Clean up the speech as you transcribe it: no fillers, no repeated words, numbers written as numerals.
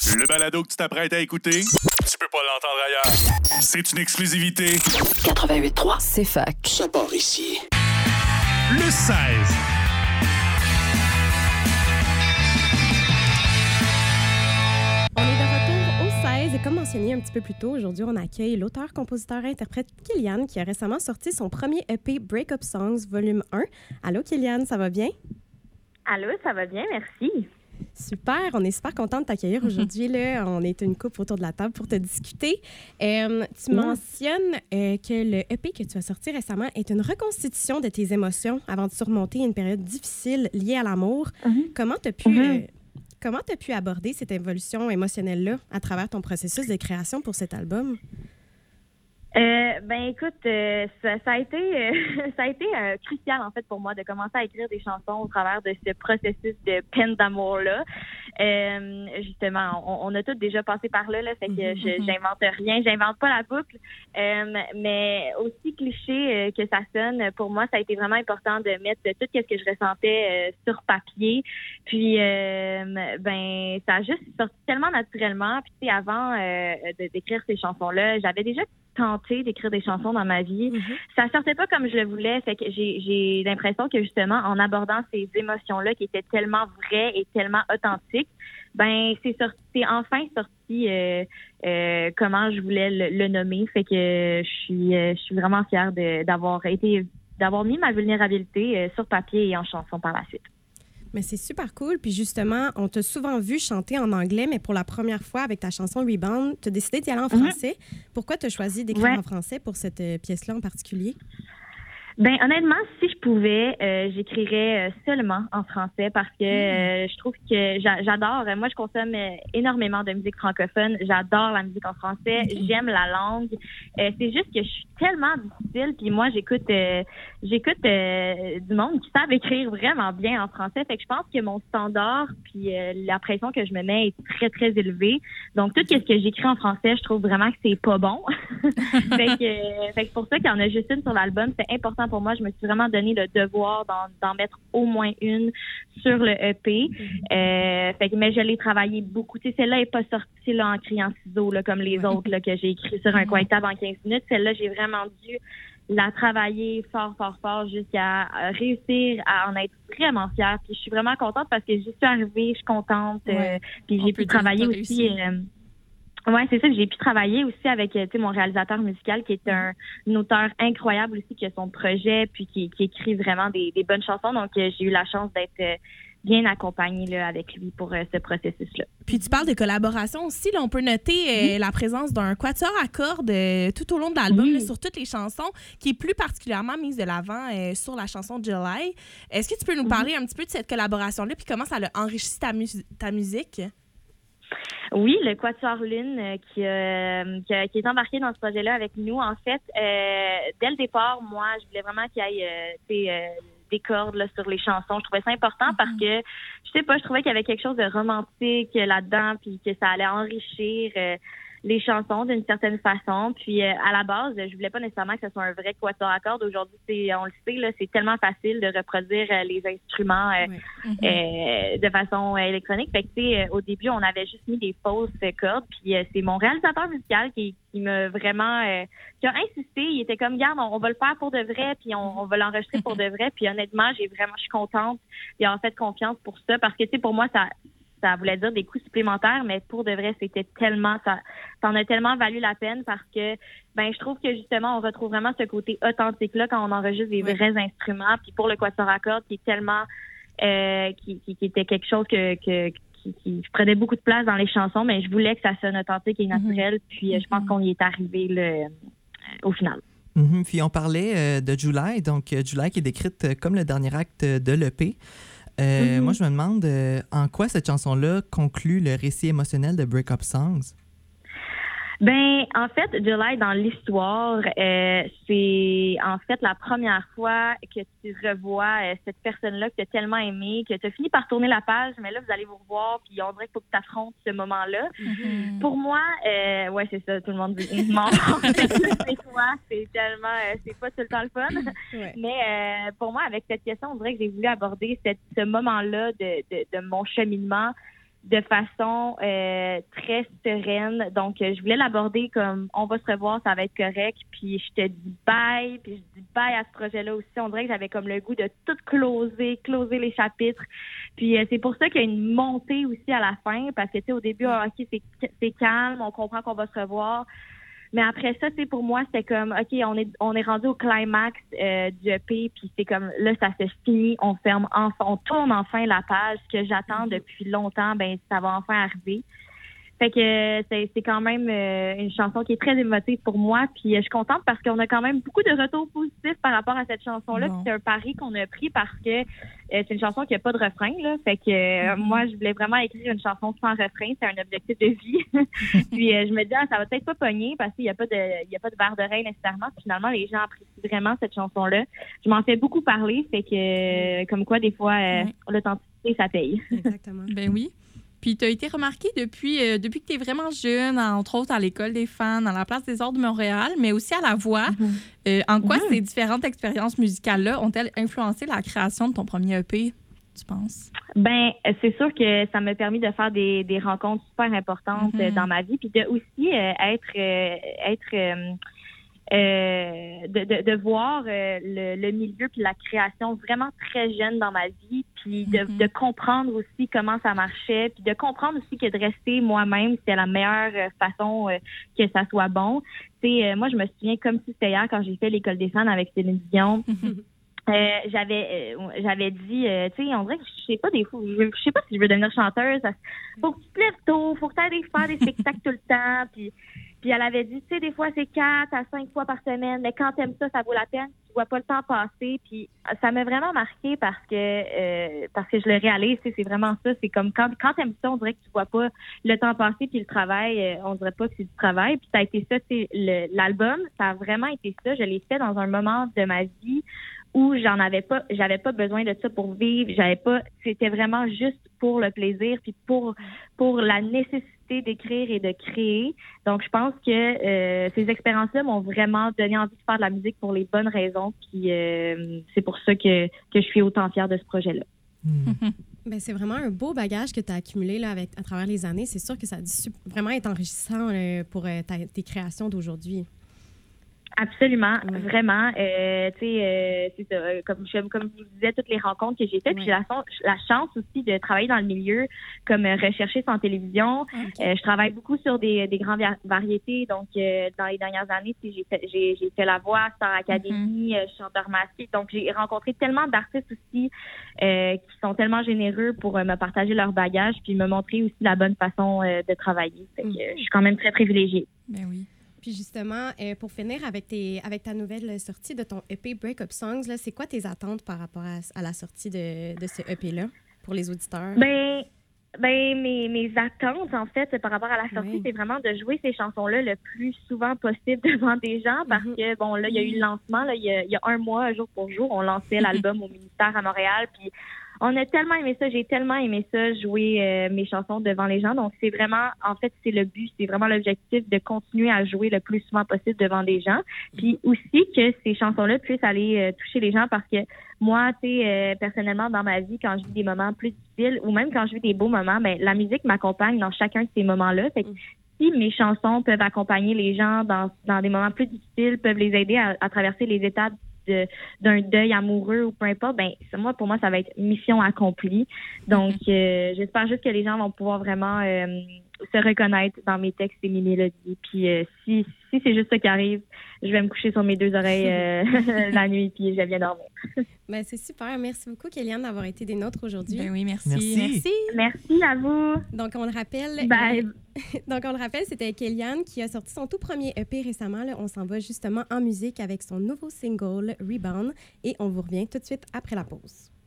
Le balado que tu t'apprêtes à écouter, tu peux pas l'entendre ailleurs. C'est une exclusivité. 88.3, c'est fac. Ça part ici. Le 16. On est de retour au 16 et comme mentionné un petit peu plus tôt, aujourd'hui, on accueille l'auteur, compositeur et interprète Kylian qui a récemment sorti son premier EP Breakup Songs volume 1. Allô Kylian, ça va bien? Allô, ça va bien, merci. Super, on est super content de t'accueillir aujourd'hui. Là. On est une couple autour de la table pour te discuter. Tu mentionnes que le EP que tu as sorti récemment est une reconstitution de tes émotions avant de surmonter une période difficile liée à l'amour. Comment tu as pu aborder cette évolution émotionnelle-là à travers ton processus de création pour cet album? Écoute, ça a été crucial en fait pour moi de commencer à écrire des chansons au travers de ce processus de peine d'amour-là. Justement, on a tous déjà passé par là, fait que j'invente rien, j'invente pas la boucle. Mais aussi cliché que ça sonne, pour moi, ça a été vraiment important de mettre tout ce que je ressentais sur papier. Puis, ça a juste sorti tellement naturellement. Puis, tu sais, avant d'écrire ces chansons-là, j'avais déjà tenté d'écrire des chansons dans ma vie. Ça sortait pas comme je le voulais. Fait que j'ai l'impression que justement, en abordant ces émotions-là qui étaient tellement vraies et tellement authentiques, c'est enfin sorti comment je voulais le nommer. Fait que je suis vraiment fière d'avoir mis ma vulnérabilité sur papier et en chanson par la suite. Mais c'est super cool. Puis justement, on t'a souvent vu chanter en anglais, mais pour la première fois avec ta chanson Rebound, tu as décidé d'y aller en français. Pourquoi tu as choisi d'écrire en français pour cette pièce-là en particulier? Honnêtement, si je pouvais, j'écrirais seulement en français parce que je trouve que j'adore. Moi, je consomme énormément de musique francophone. J'adore la musique en français. J'aime la langue. C'est juste que je suis tellement difficile. Puis moi, j'écoute du monde qui savent écrire vraiment bien en français. Fait que je pense que mon standard puis la pression que je me mets est très, très élevée. Donc, tout ce que j'écris en français, je trouve vraiment que c'est pas bon. fait que pour ça qu'il y en a juste une sur l'album, c'est important pour moi. Je me suis vraiment donné le devoir d'en mettre au moins une sur le EP. Mais je l'ai travaillé beaucoup. Tu sais, celle-là n'est pas sortie là, en criant ciseaux là, comme les autres là, que j'ai écrit sur un coin de table en 15 minutes. Celle-là, j'ai vraiment dû la travailler fort, fort, fort jusqu'à réussir à en être vraiment fière. Puis je suis vraiment contente parce que j'y suis arrivée, je suis contente. Puis j'ai pu travailler aussi... Oui, c'est ça. J'ai pu travailler aussi avec mon réalisateur musical qui est un auteur incroyable aussi, qui a son projet puis qui écrit vraiment des bonnes chansons. Donc, j'ai eu la chance d'être bien accompagnée là, avec lui pour ce processus-là. Puis tu parles de collaboration aussi. Là, on peut noter la présence d'un quatuor à cordes tout au long de l'album, là, sur toutes les chansons, qui est plus particulièrement mise de l'avant sur la chanson July. Est-ce que tu peux nous parler un petit peu de cette collaboration-là puis comment ça a enrichi ta musique? Oui, le Quatuor Lune qui est embarqué dans ce projet-là avec nous. En fait, dès le départ, moi, je voulais vraiment qu'il y ait des cordes là, sur les chansons. Je trouvais ça important parce que, je trouvais qu'il y avait quelque chose de romantique là-dedans puis que ça allait enrichir les chansons d'une certaine façon. Puis à la base, je voulais pas nécessairement que ce soit un vrai quatuor à cordes. Aujourd'hui, on le sait, là, c'est tellement facile de reproduire les instruments de façon électronique. Fait que au début, on avait juste mis des fausses cordes. Puis c'est mon réalisateur musical qui m'a vraiment qui a insisté. Il était comme, garde, on va le faire pour de vrai, puis on va l'enregistrer pour de vrai. Puis honnêtement, je suis contente d'avoir fait confiance pour ça parce que pour moi, ça voulait dire des coûts supplémentaires, mais pour de vrai, c'était tellement, ça en a tellement valu la peine parce que, je trouve que justement, on retrouve vraiment ce côté authentique-là quand on enregistre des vrais instruments. Puis pour le quatuor à cordes, qui est tellement, qui était quelque chose qui prenait beaucoup de place dans les chansons, mais je voulais que ça sonne authentique et naturel. Puis je pense qu'on y est arrivé au final. Puis on parlait de July, donc July qui est décrite comme le dernier acte de l'EP. Moi, je me demande en quoi cette chanson-là conclut le récit émotionnel de Breakup Songs? En fait, July, dans l'histoire, c'est en fait la première fois que tu revois cette personne-là que tu as tellement aimée, que tu as fini par tourner la page, mais là, vous allez vous revoir, puis on dirait qu'il faut que tu affrontes ce moment-là. Pour moi, c'est ça, tout le monde dit c'est toi, c'est tellement, c'est pas tout le temps le fun. Mais pour moi, avec cette question, on dirait que j'ai voulu aborder ce moment-là de mon cheminement de façon très sereine. Donc, je voulais l'aborder comme on va se revoir, ça va être correct. Puis je te dis bye, puis je dis bye à ce projet-là aussi. On dirait que j'avais comme le goût de tout closer les chapitres. Puis c'est pour ça qu'il y a une montée aussi à la fin, parce que tu sais, au début, OK, c'est calme, on comprend qu'on va se revoir. Mais après ça, c'est pour moi, c'était comme, OK, on est rendu au climax du EP, puis c'est comme, là, ça se finit, on ferme enfin, on tourne enfin la page. Ce que j'attends depuis longtemps, ben ça va enfin arriver. Fait que c'est quand même une chanson qui est très émotive pour moi. Puis je suis contente parce qu'on a quand même beaucoup de retours positifs par rapport à cette chanson-là. Bon. C'est un pari qu'on a pris parce que c'est une chanson qui n'a pas de refrain. Là. Fait que moi, je voulais vraiment écrire une chanson sans refrain. C'est un objectif de vie. Puis je me dis, ça va peut-être pas pogner parce qu'il n'y a pas de verre d'oreille nécessairement. Puis, finalement, les gens apprécient vraiment cette chanson-là. Je m'en fais beaucoup parler. Fait que comme quoi, des fois, l'authenticité, ça paye. Exactement. Ben oui. Puis tu as été remarquée depuis que tu es vraiment jeune, entre autres à l'École des fans, à la Place des Arts de Montréal, mais aussi à la voix. En quoi ces différentes expériences musicales-là ont-elles influencé la création de ton premier EP, tu penses? Ben, c'est sûr que ça m'a permis de faire des rencontres super importantes dans ma vie, puis de aussi de voir le milieu puis la création vraiment très jeune dans ma vie, puis de comprendre aussi comment ça marchait, puis de comprendre aussi que de rester moi-même, c'était la meilleure façon que ça soit bon. Tu sais, moi, je me souviens comme si c'était hier quand j'ai fait l'École des fans avec Céline Dion. J'avais dit, tu sais, on dirait que je sais pas si je veux devenir chanteuse. Faut que tu te lèves tôt, faut que tu ailles faire des spectacles tout le temps, puis elle avait dit, tu sais, des fois, c'est 4 à 5 fois par semaine, mais quand t'aimes ça, ça vaut la peine. Tu vois pas le temps passer. Puis ça m'a vraiment marqué parce que je le réalise. C'est vraiment ça. C'est comme quand t'aimes ça, on dirait que tu vois pas le temps passer. Puis le travail, on dirait pas que c'est du travail. Puis ça a été ça. L'album, ça a vraiment été ça. Je l'ai fait dans un moment de ma vie où j'avais pas besoin de ça pour vivre. C'était vraiment juste pour le plaisir puis pour la nécessité d'écrire et de créer. Donc, je pense que ces expériences-là m'ont vraiment donné envie de faire de la musique pour les bonnes raisons. Puis, c'est pour ça que je suis autant fière de ce projet-là. Ben, c'est vraiment un beau bagage que tu as accumulé là, à travers les années. C'est sûr que ça a dû vraiment être enrichissant pour tes créations d'aujourd'hui. Absolument, vraiment. Tu sais, c'est ça. Comme je vous disais, toutes les rencontres que j'ai faites, puis j'ai la chance aussi de travailler dans le milieu comme recherchiste en télévision. Je travaille beaucoup sur des grandes variétés. Donc, dans les dernières années, j'ai fait La Voix, Star Academy, chanteur masqué. Donc, j'ai rencontré tellement d'artistes aussi qui sont tellement généreux pour me partager leur bagage puis me montrer aussi la bonne façon de travailler. Fait que, je suis quand même très privilégiée. Ben oui. Puis justement, pour finir avec ta nouvelle sortie de ton EP Break-Up Songs, là, c'est quoi tes attentes par rapport à la sortie de ce EP-là pour les auditeurs? Ben mes attentes, en fait, par rapport à la sortie, c'est vraiment de jouer ces chansons-là le plus souvent possible devant des gens parce que, bon, là, il y a eu le lancement, là, il y a un mois, jour pour jour, on lançait l'album au ministère à Montréal, puis on a tellement aimé ça, j'ai tellement aimé ça, jouer mes chansons devant les gens. Donc, c'est vraiment, en fait, c'est le but, c'est vraiment l'objectif de continuer à jouer le plus souvent possible devant des gens. Puis aussi que ces chansons-là puissent aller toucher les gens parce que moi, tu sais, personnellement, dans ma vie, quand je vis des moments plus difficiles ou même quand je vis des beaux moments, ben la musique m'accompagne dans chacun de ces moments-là. Fait que si mes chansons peuvent accompagner les gens dans des moments plus difficiles, peuvent les aider à traverser les étapes d'un deuil amoureux ou peu importe, ben pour moi, ça va être mission accomplie. Donc, j'espère juste que les gens vont pouvoir vraiment se reconnaître dans mes textes et mes mélodies. Puis, si c'est juste ça qui arrive, je vais me coucher sur mes deux oreilles la nuit puis je viens dormir. Ben, c'est super. Merci beaucoup, Kéliane, d'avoir été des nôtres aujourd'hui. Ben oui, merci. Merci à vous. Donc, on le rappelle... Donc, on le rappelle, c'était Kéliane qui a sorti son tout premier EP récemment. Là. On s'en va justement en musique avec son nouveau single, Rebound. Et on vous revient tout de suite après la pause.